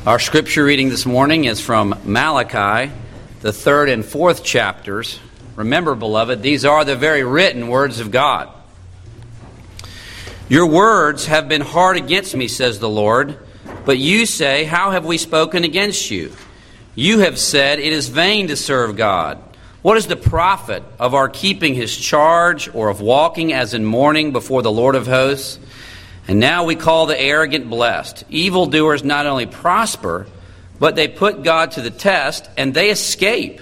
Our scripture reading this morning is from Malachi, the 3rd and 4th chapters. Remember, beloved, these are the very written words of God. Your words have been hard against me, says the Lord, but you say, how have we spoken against you? You have said, it is vain to serve God. What is the profit of our keeping His charge or of walking as in mourning before the Lord of hosts? And now we call the arrogant blessed. Evildoers not only prosper, but they put God to the test, and they escape.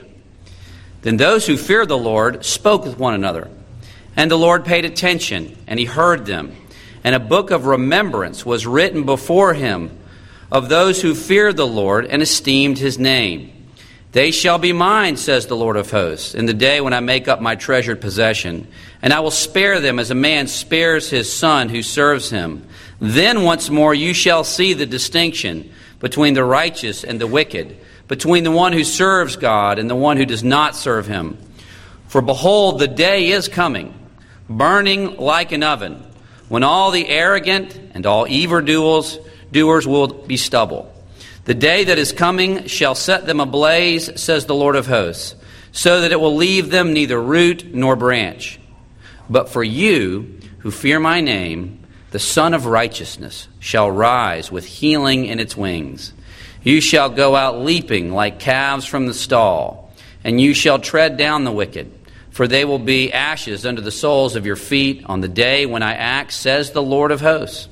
Then those who feared the Lord spoke with one another. And the Lord paid attention, and He heard them. And a book of remembrance was written before Him of those who feared the Lord and esteemed His name. They shall be mine, says the Lord of hosts, in the day when I make up my treasured possession. And I will spare them as a man spares his son who serves him. Then once more you shall see the distinction between the righteous and the wicked, between the one who serves God and the one who does not serve Him. For behold, the day is coming, burning like an oven, when all the arrogant and all evildoers will be stubble. The day that is coming shall set them ablaze, says the Lord of hosts, so that it will leave them neither root nor branch. But for you who fear my name, the Son of Righteousness shall rise with healing in its wings. You shall go out leaping like calves from the stall, and you shall tread down the wicked, for they will be ashes under the soles of your feet on the day when I act, says the Lord of hosts.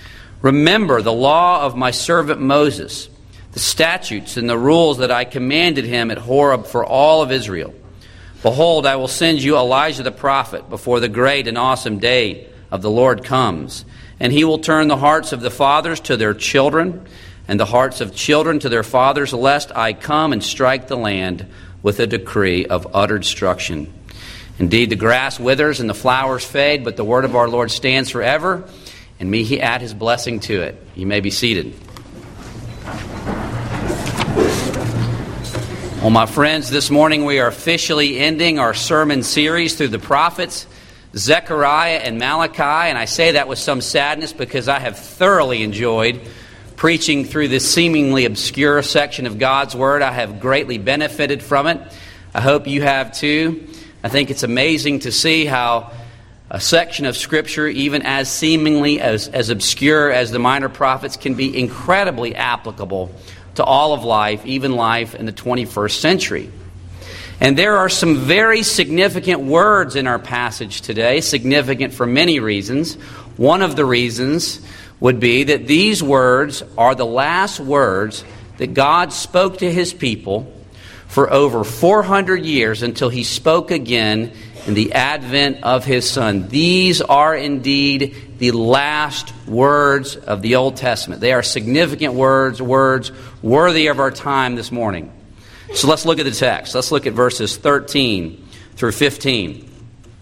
Remember the law of my servant Moses, the statutes and the rules that I commanded him at Horeb for all of Israel. Behold, I will send you Elijah the prophet before the great and awesome day of the Lord comes. And he will turn the hearts of the fathers to their children, and the hearts of children to their fathers, lest I come and strike the land with a decree of utter destruction. Indeed, the grass withers and the flowers fade, but the word of our Lord stands forever, and may He add His blessing to it. You may be seated. Well, my friends, this morning we are officially ending our sermon series through the prophets, Zechariah and Malachi, and I say that with some sadness because I have thoroughly enjoyed preaching through this seemingly obscure section of God's Word. I have greatly benefited from it. I hope you have too. I think it's amazing to see how a section of Scripture, even as seemingly as obscure as the minor prophets, can be incredibly applicable to all of life, even life in the 21st century. And there are some very significant words in our passage today, significant for many reasons. One of the reasons would be that these words are the last words that God spoke to His people for over 400 years until He spoke again in the advent of His Son. These are indeed the last words of the Old Testament. They are significant words worthy of our time this morning. So let's look at the text. Let's look at verses 13 through 15.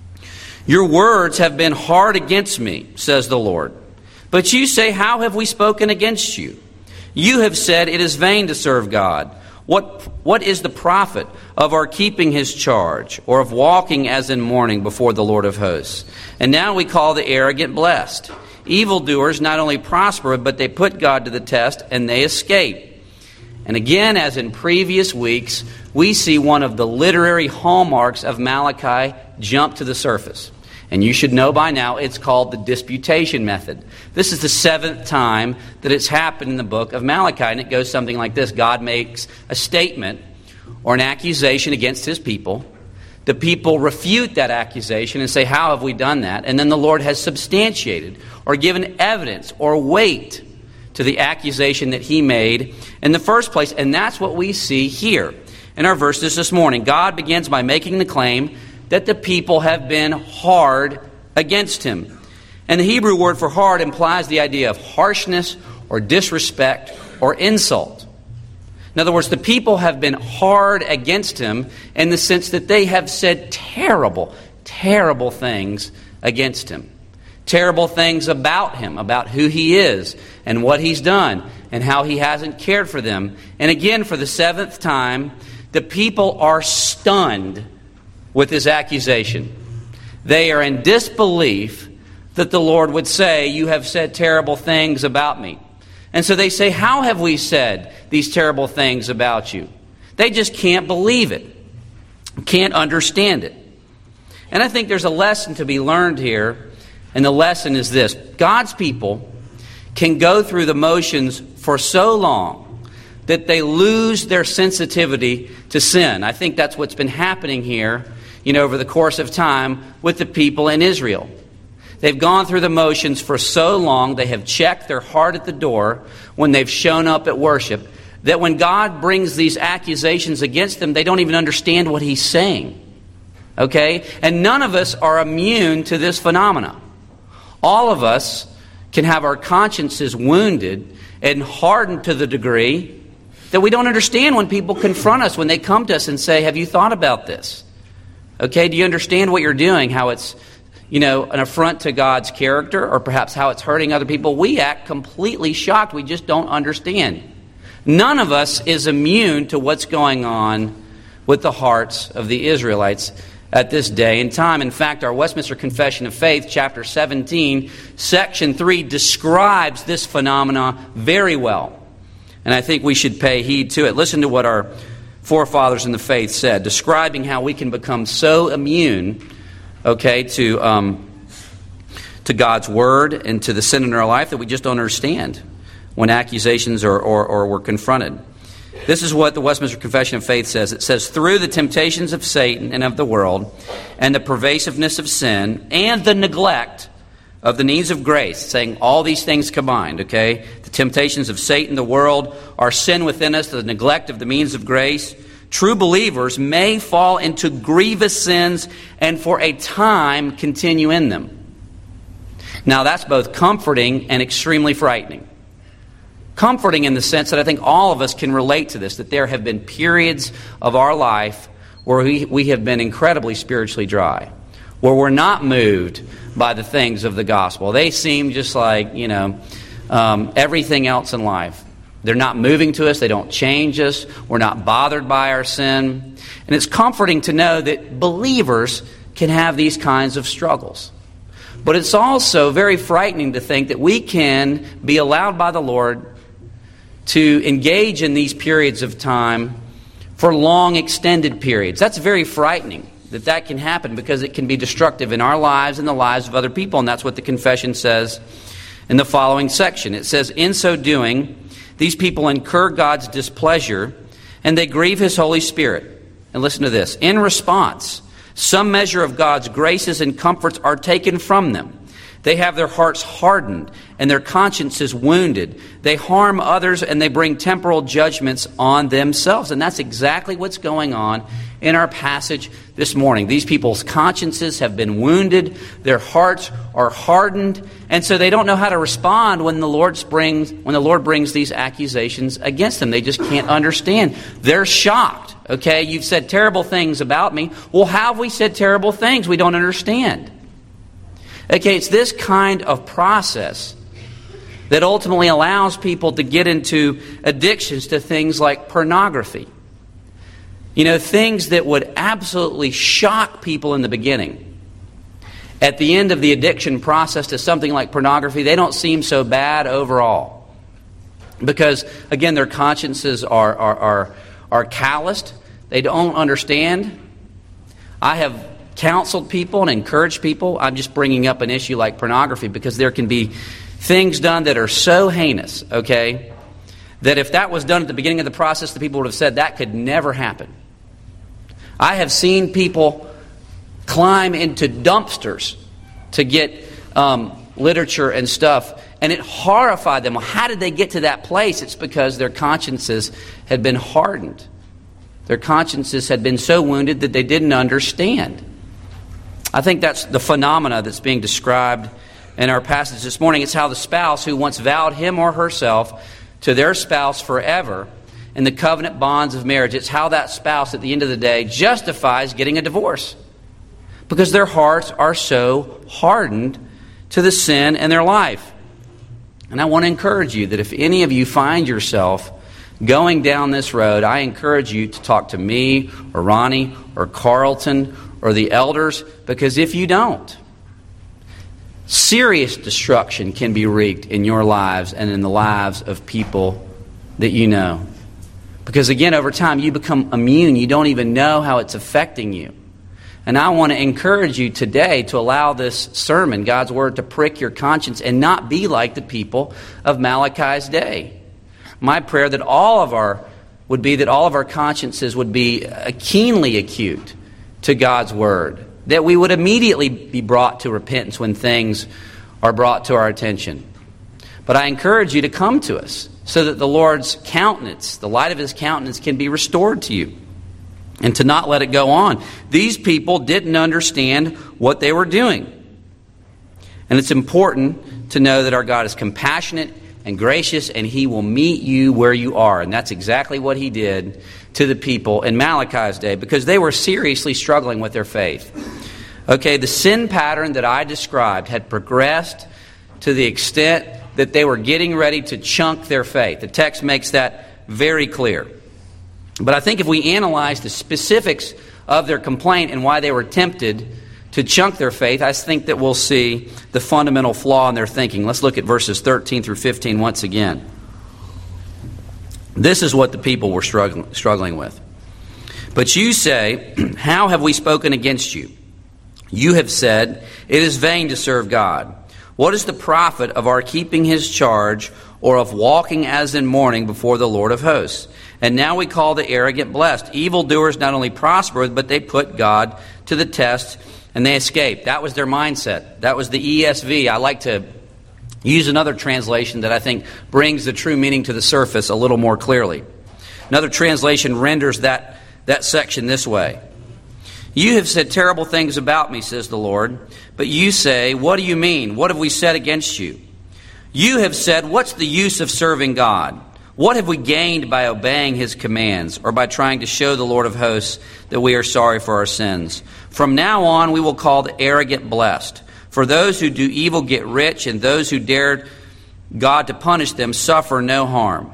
Your words have been hard against me, says the Lord. But you say, how have we spoken against you? You have said, it is vain to serve God. What is the profit of our keeping His charge, or of walking as in mourning before the Lord of hosts? And now we call the arrogant blessed. Evildoers not only prosper, but they put God to the test, and they escape. And again, as in previous weeks, we see one of the literary hallmarks of Malachi jump to the surface. And you should know by now it's called the disputation method. This is the 7th time that it's happened in the book of Malachi, and it goes something like this. God makes a statement or an accusation against His people. The people refute that accusation and say, how have we done that? And then the Lord has substantiated or given evidence or weight to the accusation that He made in the first place. And that's what we see here in our verses this morning. God begins by making the claim that the people have been hard against Him. And the Hebrew word for hard implies the idea of harshness or disrespect or insult. In other words, the people have been hard against Him in the sense that they have said terrible, terrible things against Him. Terrible things about Him, about who He is and what He's done and how He hasn't cared for them. And again, for the 7th time, the people are stunned with this accusation. They are in disbelief that the Lord would say, you have said terrible things about me. And so they say, how have we said these terrible things about you. They just can't believe it, can't understand it. And I think there's a lesson to be learned here, and the lesson is this. God's people can go through the motions for so long that they lose their sensitivity to sin. I think that's what's been happening here, over the course of time with the people in Israel. They've gone through the motions for so long, they have checked their heart at the door when they've shown up at worship, that when God brings these accusations against them, they don't even understand what He's saying. Okay? And none of us are immune to this phenomena. All of us can have our consciences wounded and hardened to the degree that we don't understand when people confront us, when they come to us and say, have you thought about this? Okay, do you understand what you're doing, how it's, an affront to God's character, or perhaps how it's hurting other people? We act completely shocked. We just don't understand. None of us is immune to what's going on with the hearts of the Israelites at this day and time. In fact, our Westminster Confession of Faith, chapter 17, section 3, describes this phenomena very well. And I think we should pay heed to it. Listen to what our forefathers in the faith said, describing how we can become so immune, to God's Word and to the sin in our life that we just don't understand when accusations or we're confronted. This is what the Westminster Confession of Faith says. It says, through the temptations of Satan and of the world, and the pervasiveness of sin, and the neglect of the needs of grace, saying all these things combined, the temptations of Satan, the world, our sin within us, the neglect of the means of grace, true believers may fall into grievous sins and for a time continue in them. Now that's both comforting and extremely frightening. Comforting in the sense that I think all of us can relate to this, that there have been periods of our life where we have been incredibly spiritually dry, where we're not moved by the things of the gospel. They seem just like, everything else in life. They're not moving to us. They don't change us. We're not bothered by our sin. And it's comforting to know that believers can have these kinds of struggles. But it's also very frightening to think that we can be allowed by the Lord to engage in these periods of time for long, extended periods. That's very frightening that can happen, because it can be destructive in our lives and the lives of other people. And that's what the confession says in the following section. It says, in so doing, these people incur God's displeasure and they grieve His Holy Spirit. And listen to this. In response, some measure of God's graces and comforts are taken from them. They have their hearts hardened and their consciences wounded. They harm others and they bring temporal judgments on themselves. And that's exactly what's going on in our passage this morning. These people's consciences have been wounded. Their hearts are hardened. And so they don't know how to respond when the Lord brings these accusations against them. They just can't understand. They're shocked. Okay, you've said terrible things about me. Well, how have we said terrible things? We don't understand. Okay, it's this kind of process that ultimately allows people to get into addictions to things like pornography. Things that would absolutely shock people in the beginning. At the end of the addiction process to something like pornography, they don't seem so bad overall. Because, again, their consciences are calloused. They don't understand. I have counseled people and encouraged people. I'm just bringing up an issue like pornography because there can be things done that are so heinous, that if that was done at the beginning of the process, the people would have said that could never happen. I have seen people climb into dumpsters to get literature and stuff, and it horrified them. Well, how did they get to that place? It's because their consciences had been hardened. Their consciences had been so wounded that they didn't understand. I think that's the phenomena that's being described in our passage this morning. It's how the spouse who once vowed him or herself to their spouse forever in the covenant bonds of marriage, it's how that spouse at the end of the day justifies getting a divorce, because their hearts are so hardened to the sin in their life. And I want to encourage you that if any of you find yourself going down this road, I encourage you to talk to me or Ronnie or Carlton or the elders, because if you don't, serious destruction can be wreaked in your lives and in the lives of people that you know. Because again, over time, you become immune. You don't even know how it's affecting you. And I want to encourage you today to allow this sermon, God's Word, to prick your conscience and not be like the people of Malachi's day. My prayer that all of our consciences would be keenly acute to God's Word, that we would immediately be brought to repentance when things are brought to our attention. But I encourage you to come to us so that the Lord's countenance, the light of His countenance, can be restored to you, and to not let it go on. These people didn't understand what they were doing. And it's important to know that our God is compassionate and gracious, and He will meet you where you are. And that's exactly what He did to the people in Malachi's day, because they were seriously struggling with their faith. Okay, the sin pattern that I described had progressed to the extent that they were getting ready to chunk their faith. The text makes that very clear. But I think if we analyze the specifics of their complaint and why they were tempted to chunk their faith, I think that we'll see the fundamental flaw in their thinking. Let's look at verses 13 through 15 once again. This is what the people were struggling with. But you say, how have we spoken against you? You have said, it is vain to serve God. What is the profit of our keeping His charge, or of walking as in mourning before the Lord of hosts? And now we call the arrogant blessed. Evildoers not only prosper, but they put God to the test, and they escape. That was their mindset. That was the ESV. I like to use another translation that I think brings the true meaning to the surface a little more clearly. Another translation renders that section this way. You have said terrible things about me, says the Lord. But you say, what do you mean? What have we said against you? You have said, what's the use of serving God? What have we gained by obeying His commands, or by trying to show the Lord of hosts that we are sorry for our sins? From now on we will call the arrogant blessed. For those who do evil get rich, and those who dare God to punish them suffer no harm.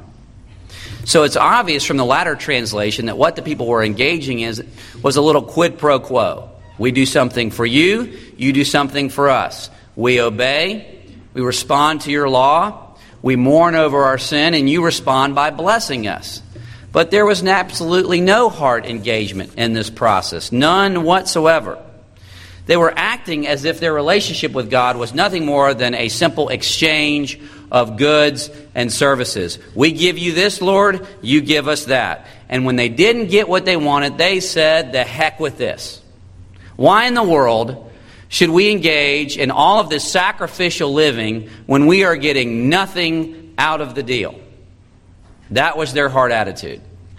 So it's obvious from the latter translation that what the people were engaging in was a little quid pro quo. We do something for you, you do something for us. We obey, we respond to your law, we mourn over our sin, and you respond by blessing us. But there was absolutely no heart engagement in this process, none whatsoever. They were acting as if their relationship with God was nothing more than a simple exchange of goods and services. We give you this, Lord, you give us that. And when they didn't get what they wanted, they said, the heck with this. Why in the world should we engage in all of this sacrificial living when we are getting nothing out of the deal? That was their heart attitude.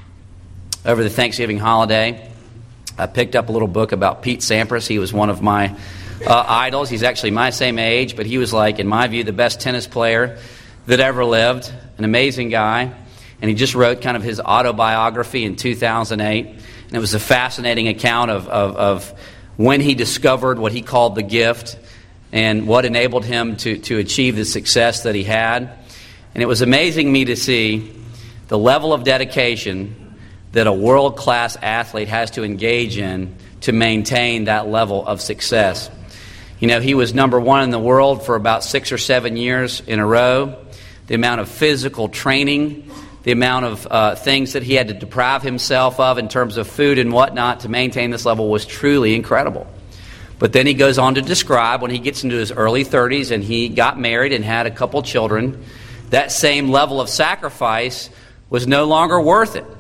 Over the Thanksgiving holiday, I picked up a little book about Pete Sampras. He was one of my idols. He's actually my same age, but he was, like, in my view, the best tennis player that ever lived. An amazing guy. And he just wrote kind of his autobiography in 2008. And it was a fascinating account of when he discovered what he called the gift and what enabled him to achieve the success that he had. And it was amazing me to see the level of dedication that a world-class athlete has to engage in to maintain that level of success. You know, he was number one in the world for about 6 or 7 years in a row. The amount of physical training, the amount of things that he had to deprive himself of in terms of food and whatnot to maintain this level was truly incredible. But then he goes on to describe when he gets into his early 30s and he got married and had a couple children, that same level of sacrifice was no longer worth it.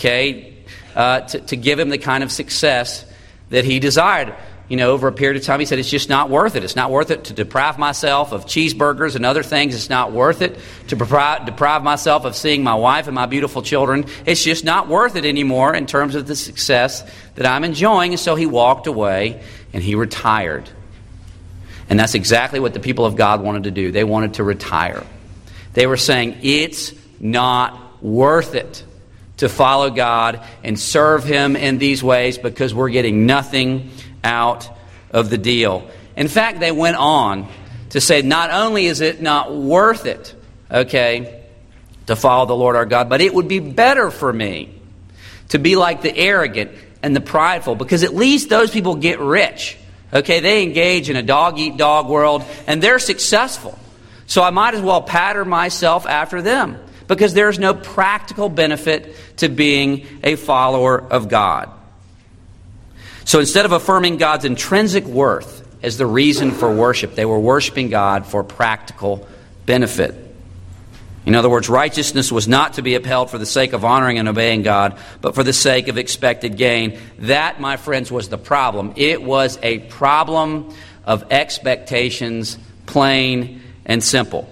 To give him the kind of success that he desired. You know, over a period of time, he said, it's just not worth it. It's not worth it to deprive myself of cheeseburgers and other things. It's not worth it to deprive myself of seeing my wife and my beautiful children. It's just not worth it anymore in terms of the success that I'm enjoying. And so he walked away and he retired. And that's exactly what the people of God wanted to do. They wanted to retire. They were saying, it's not worth it to follow God and serve Him in these ways because we're getting nothing out of the deal. In fact, they went on to say, not only is it not worth it, to follow the Lord our God, but it would be better for me to be like the arrogant and the prideful, because at least those people get rich. They engage in a dog-eat-dog world, and they're successful. So I might as well pattern myself after them. because there is no practical benefit to being a follower of God. So instead of affirming God's intrinsic worth as the reason for worship, they were worshiping God for practical benefit. In other words, righteousness was not to be upheld for the sake of honoring and obeying God, but for the sake of expected gain. That, my friends, was the problem. It was a problem of expectations, plain and simple.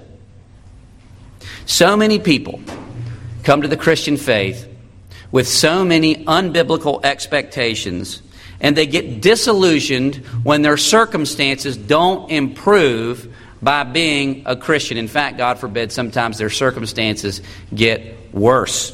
So many people come to the Christian faith with so many unbiblical expectations, and they get disillusioned when their circumstances don't improve by being a Christian. In fact, God forbid, sometimes their circumstances get worse.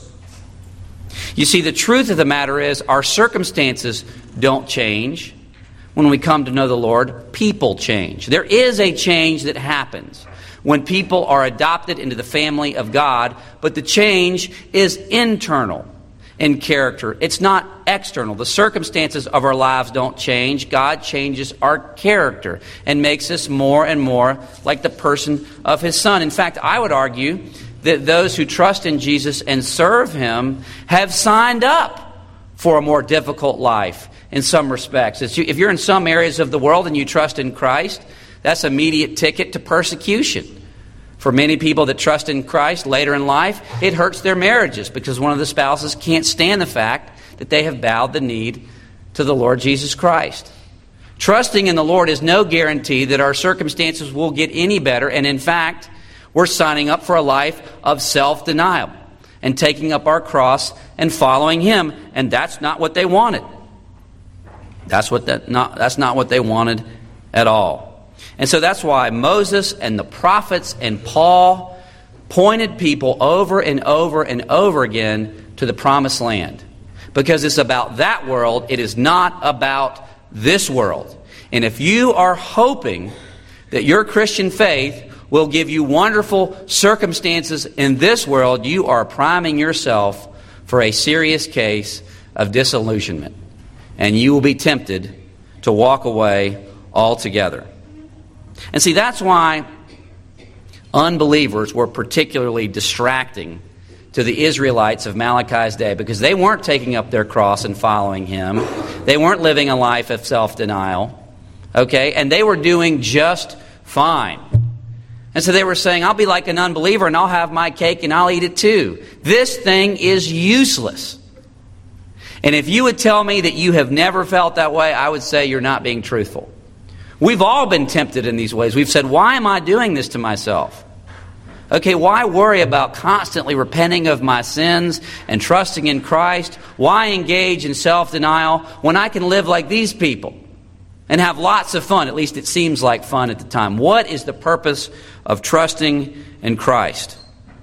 You see, the truth of the matter is our circumstances don't change. When we come to know the Lord, people change. There is a change that happens when people are adopted into the family of God, but the change is internal in character. It's not external. The circumstances of our lives don't change. God changes our character and makes us more and more like the person of His Son. In fact, I would argue that those who trust in Jesus and serve Him have signed up for a more difficult life in some respects. If you're in some areas of the world and you trust in Christ, that's an immediate ticket to persecution. For many people that trust in Christ later in life, it hurts their marriages because one of the spouses can't stand the fact that they have bowed the knee to the Lord Jesus Christ. Trusting in the Lord is no guarantee that our circumstances will get any better, and in fact, we're signing up for a life of self-denial and taking up our cross and following Him, and that's not what they wanted. That's not what they wanted at all. And so that's why Moses and the prophets and Paul pointed people over and over and over again to the promised land. Because it's about that world, it is not about this world. And if you are hoping that your Christian faith will give you wonderful circumstances in this world, you are priming yourself for a serious case of disillusionment. And you will be tempted to walk away altogether. And see, that's why unbelievers were particularly distracting to the Israelites of Malachi's day, because they weren't taking up their cross and following Him. They weren't living a life of self-denial. Okay? And they were doing just fine. And so they were saying, I'll be like an unbeliever and I'll have my cake and I'll eat it too. This thing is useless. And if you would tell me that you have never felt that way, I would say you're not being truthful. We've all been tempted in these ways. We've said, why am I doing this to myself? Okay, why worry about constantly repenting of my sins and trusting in Christ? Why engage in self-denial when I can live like these people and have lots of fun? At least it seems like fun at the time. What is the purpose of trusting in Christ?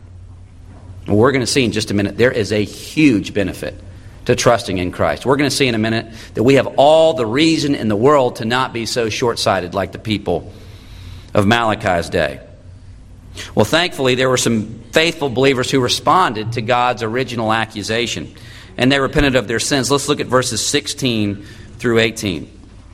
Well, we're going to see in just a minute there is a huge benefit to trusting in Christ. We're going to see in a minute that we have all the reason in the world to not be so short-sighted like the people of Malachi's day. Well, thankfully, there were some faithful believers who responded to God's original accusation, and they repented of their sins. Let's look at verses 16 through 18.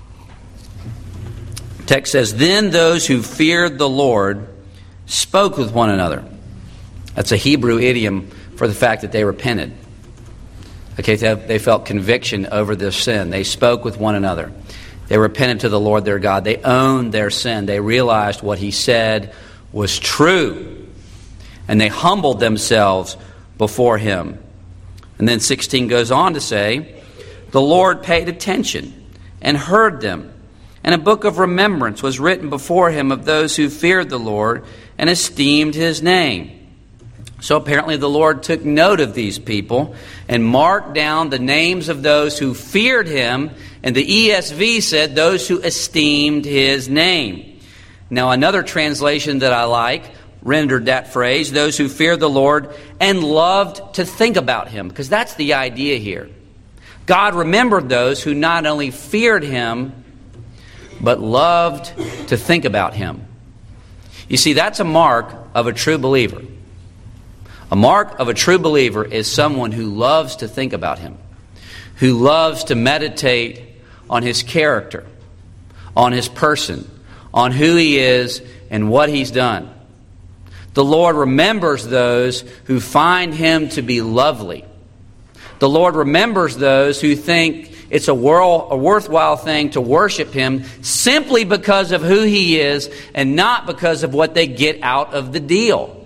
The text says, Then those who feared the Lord spoke with one another. That's a Hebrew idiom for the fact that they repented. Okay, they felt conviction over their sin. They spoke with one another. They repented to the Lord their God. They owned their sin. They realized what He said was true. And they humbled themselves before Him. And then 16 goes on to say, The Lord paid attention and heard them. And a book of remembrance was written before Him of those who feared the Lord and esteemed His name. So apparently the Lord took note of these people and marked down the names of those who feared Him. And the ESV said those who esteemed His name. Now another translation that I like rendered that phrase, those who feared the Lord and loved to think about Him. Because that's the idea here. God remembered those who not only feared Him, but loved to think about Him. You see, that's a mark of a true believer. A mark of a true believer is someone who loves to think about Him, who loves to meditate on His character, on His person, on who He is and what He's done. The Lord remembers those who find Him to be lovely. The Lord remembers those who think it's a worthwhile thing to worship Him simply because of who He is and not because of what they get out of the deal.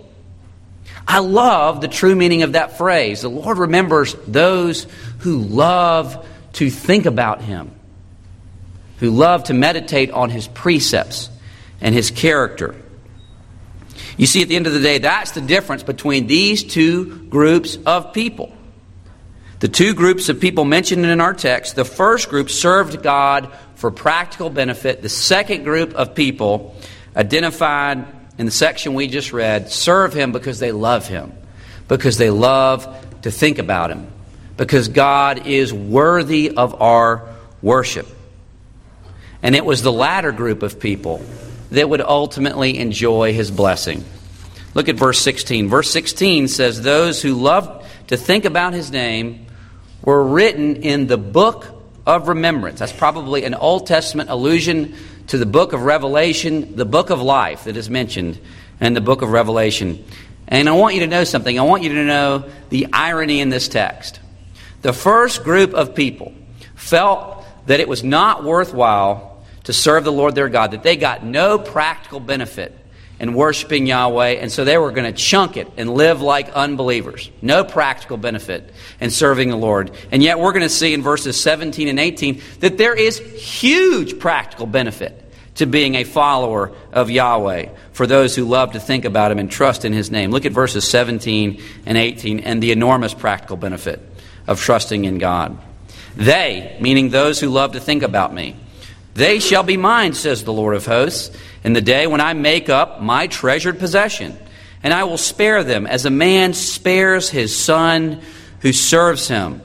I love the true meaning of that phrase. The Lord remembers those who love to think about Him, who love to meditate on His precepts and His character. You see, at the end of the day, that's the difference between these two groups of people. The two groups of people mentioned in our text, the first group served God for practical benefit. The second group of people, identified in the section we just read, serve Him because they love Him, because they love to think about Him, because God is worthy of our worship. And it was the latter group of people that would ultimately enjoy His blessing. Look at verse 16. Verse 16 says, those who love to think about His name were written in the book of remembrance. That's probably an Old Testament allusion to the book of Revelation, the book of life that is mentioned in the book of Revelation. And I want you to know something. I want you to know the irony in this text. The first group of people felt that it was not worthwhile to serve the Lord their God, that they got no practical benefit in worshiping Yahweh, and so they were going to chunk it and live like unbelievers. No practical benefit in serving the Lord. And yet we're going to see in verses 17 and 18 that there is huge practical benefit to being a follower of Yahweh for those who love to think about Him and trust in His name. Look at verses 17 and 18 and the enormous practical benefit of trusting in God. They, meaning those who love to think about me, they shall be mine, says the Lord of hosts, in the day when I make up my treasured possession. And I will spare them as a man spares his son who serves him.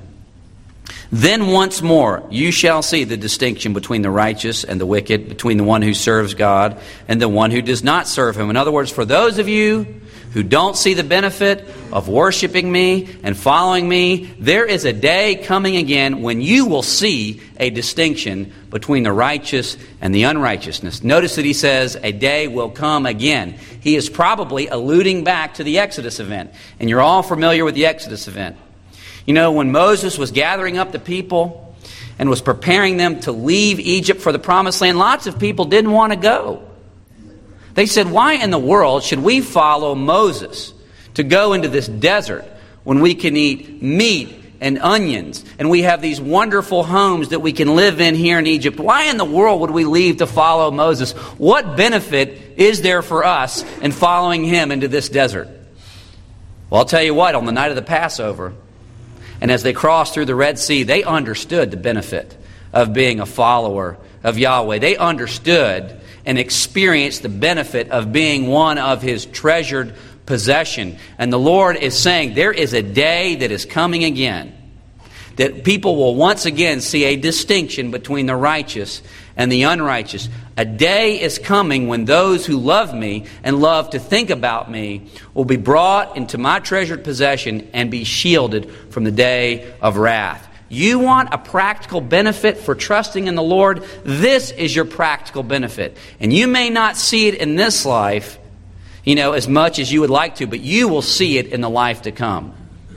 Then once more you shall see the distinction between the righteous and the wicked, between the one who serves God and the one who does not serve Him. In other words, for those of you who don't see the benefit of worshiping me and following me, there is a day coming again when you will see a distinction between the righteous and the unrighteousness. Notice that he says a day will come again. He is probably alluding back to the Exodus event. And you're all familiar with the Exodus event. You know, when Moses was gathering up the people and was preparing them to leave Egypt for the Promised Land, lots of people didn't want to go. They said, why in the world should we follow Moses to go into this desert when we can eat meat and onions and we have these wonderful homes that we can live in here in Egypt? Why in the world would we leave to follow Moses? What benefit is there for us in following him into this desert? Well, I'll tell you what, on the night of the Passover, and as they crossed through the Red Sea, they understood the benefit of being a follower of Yahweh. They understood and experienced the benefit of being one of His treasured possession. And the Lord is saying there is a day that is coming again, that people will once again see a distinction between the righteous and the unrighteous. A day is coming when those who love me and love to think about me will be brought into my treasured possession and be shielded from the day of wrath. You want a practical benefit for trusting in the Lord? This is your practical benefit. And you may not see it in this life, as much as you would like to, but you will see it in the life to come.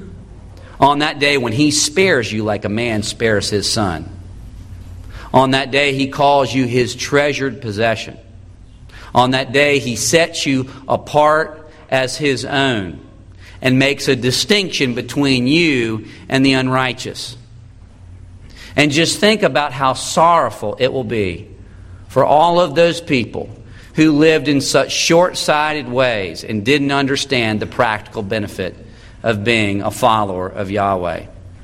On that day when He spares you like a man spares his son. On that day He calls you His treasured possession. On that day He sets you apart as His own and makes a distinction between you and the unrighteous. And just think about how sorrowful it will be for all of those people who lived in such short-sighted ways and didn't understand the practical benefit of being a follower of Yahweh.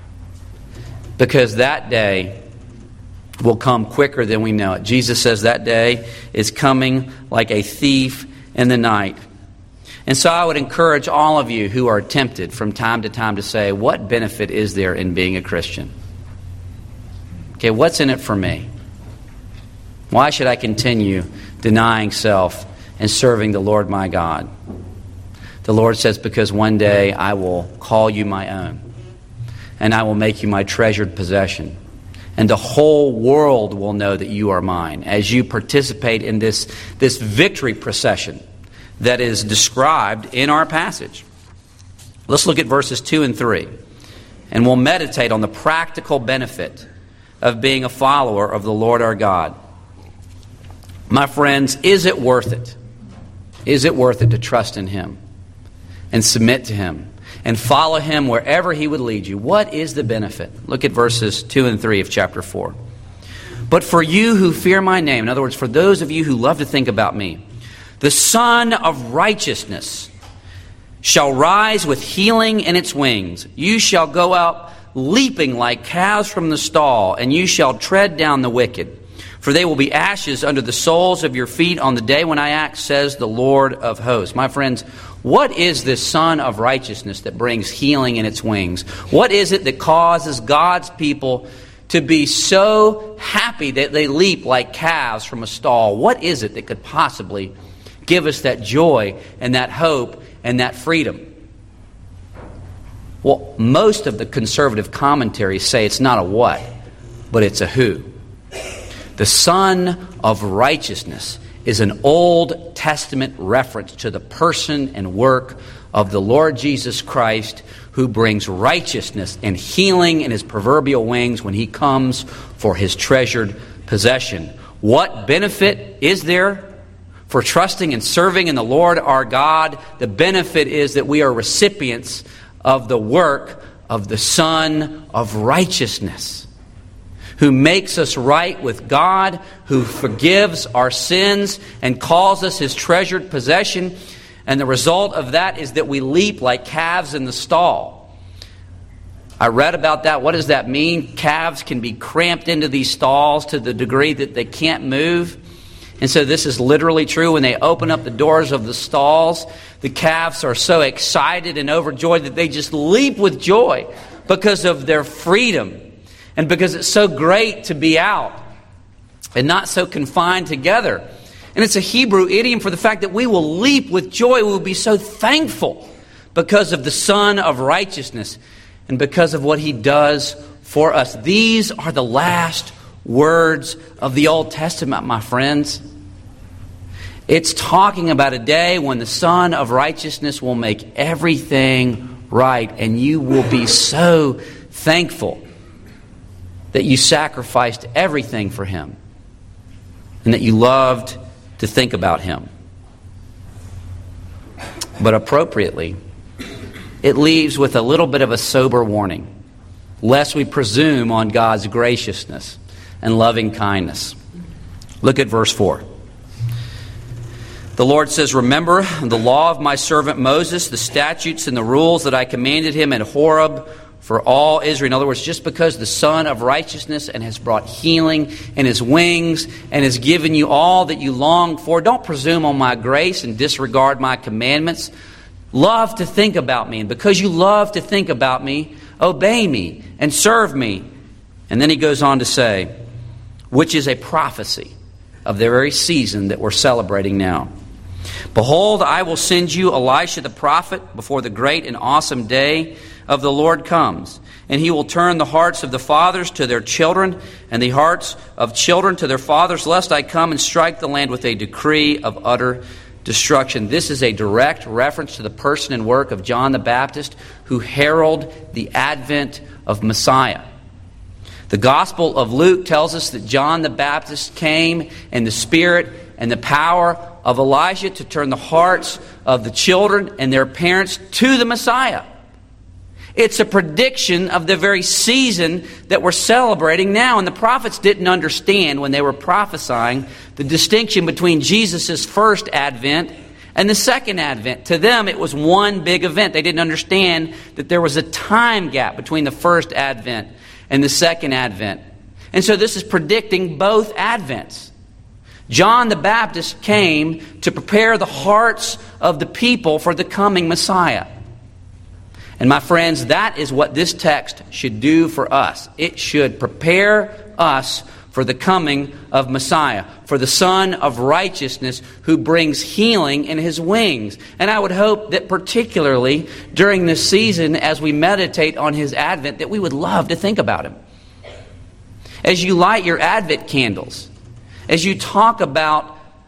Because that day will come quicker than we know it. Jesus says that day is coming like a thief in the night. And so I would encourage all of you who are tempted from time to time to say, what benefit is there in being a Christian? Okay, what's in it for me? Why should I continue denying self and serving the Lord my God? The Lord says, because one day I will call you my own, and I will make you my treasured possession. And the whole world will know that you are mine as you participate in this victory procession that is described in our passage. Let's look at verses 2 and 3, and we'll meditate on the practical benefit of being a follower of the Lord our God. My friends, is it worth it? Is it worth it to trust in Him and submit to Him and follow Him wherever He would lead you? What is the benefit? Look at verses 2 and 3 of chapter 4. But for you who fear my name, in other words, for those of you who love to think about me, the Son of Righteousness shall rise with healing in its wings. You shall go out leaping like calves from the stall, and you shall tread down the wicked. For they will be ashes under the soles of your feet on the day when I act, says the Lord of hosts. My friends, what is this Son of Righteousness that brings healing in its wings? What is it that causes God's people to be so happy that they leap like calves from a stall? What is it that could possibly give us that joy and that hope and that freedom? Well, most of the conservative commentaries say it's not a what, but it's a who. The Son of Righteousness is an Old Testament reference to the person and work of the Lord Jesus Christ, who brings righteousness and healing in His proverbial wings when He comes for His treasured possession. What benefit is there for trusting and serving in the Lord our God? The benefit is that we are recipients of the work of the Son of Righteousness, who makes us right with God, who forgives our sins and calls us His treasured possession. And the result of that is that we leap like calves in the stall. I read about that. What does that mean? Calves can be cramped into these stalls to the degree that they can't move. And so this is literally true. When they open up the doors of the stalls, the calves are so excited and overjoyed that they just leap with joy because of their freedom and because it's so great to be out and not so confined together. And it's a Hebrew idiom for the fact that we will leap with joy. We will be so thankful because of the Son of Righteousness and because of what He does for us. These are the last words of the Old Testament, my friends. It's talking about a day when the Son of Righteousness will make everything right, and you will be so thankful that you sacrificed everything for Him and that you loved to think about Him. But appropriately, it leaves with a little bit of a sober warning, lest we presume on God's graciousness and loving kindness. Look at verse 4. The Lord says, "Remember the law of my servant Moses, the statutes and the rules that I commanded him at Horeb for all Israel." In other words, just because the Son of Righteousness and has brought healing in His wings and has given you all that you longed for, don't presume on my grace and disregard my commandments. Love to think about me, and because you love to think about me, obey me and serve me. And then He goes on to say, which is a prophecy of the very season that we're celebrating now. "Behold, I will send you Elisha the prophet before the great and awesome day of the Lord comes. And he will turn the hearts of the fathers to their children, and the hearts of children to their fathers, lest I come and strike the land with a decree of utter destruction." This is a direct reference to the person and work of John the Baptist, who heralded the advent of Messiah. The Gospel of Luke tells us that John the Baptist came in the spirit and the power of Elijah to turn the hearts of the children and their parents to the Messiah. It's a prediction of the very season that we're celebrating now. And the prophets didn't understand when they were prophesying the distinction between Jesus' first advent and the second advent. To them, it was one big event. They didn't understand that there was a time gap between the first advent and the second advent. And so this is predicting both advents. John the Baptist came to prepare the hearts of the people for the coming Messiah. And my friends, that is what this text should do for us. It should prepare us for the coming of Messiah, for the Son of Righteousness who brings healing in His wings. And I would hope that particularly during this season, as we meditate on His advent, that we would love to think about Him. As you light your Advent candles, as you talk about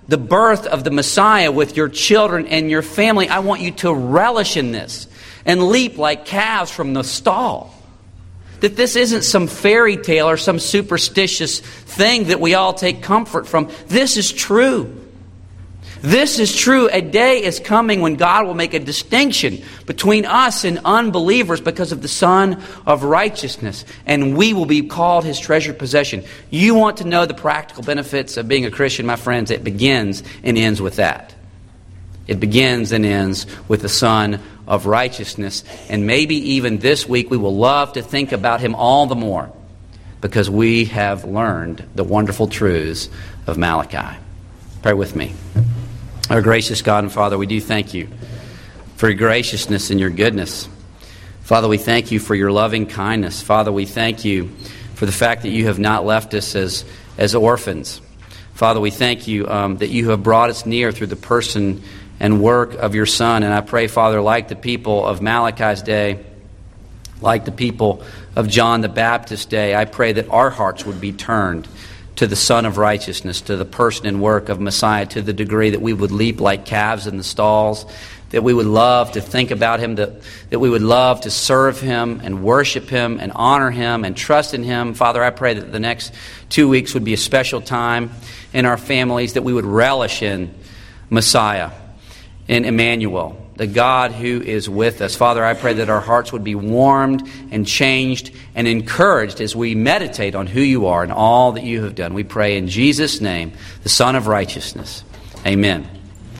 the birth of the Messiah with your children and your family, I want you to relish in this and leap like calves from the stall. That this isn't some fairy tale or some superstitious thing that we all take comfort from. This is true. This is true. A day is coming when God will make a distinction between us and unbelievers because of the Son of Righteousness. And we will be called His treasured possession. You want to know the practical benefits of being a Christian, my friends? It begins and ends with that. It begins and ends with the Son of Righteousness. And maybe even this week we will love to think about Him all the more because we have learned the wonderful truths of Malachi. Pray with me. Our gracious God and Father, we do thank You for Your graciousness and Your goodness. Father, we thank You for Your loving kindness. Father, we thank You for the fact that You have not left us as orphans. Father, we thank You that You have brought us near through the person and work of Your Son. And I pray, Father, like the people of Malachi's day, like the people of John the Baptist's day, I pray that our hearts would be turned to the Son of Righteousness, to the person and work of Messiah, to the degree that we would leap like calves in the stalls, that we would love to think about Him, that we would love to serve Him and worship Him and honor Him and trust in Him. Father, I pray that the next 2 weeks would be a special time in our families, that we would relish in Messiah, in Emmanuel, the God who is with us. Father, I pray that our hearts would be warmed and changed and encouraged as we meditate on who You are and all that You have done. We pray in Jesus' name, the Son of Righteousness. Amen.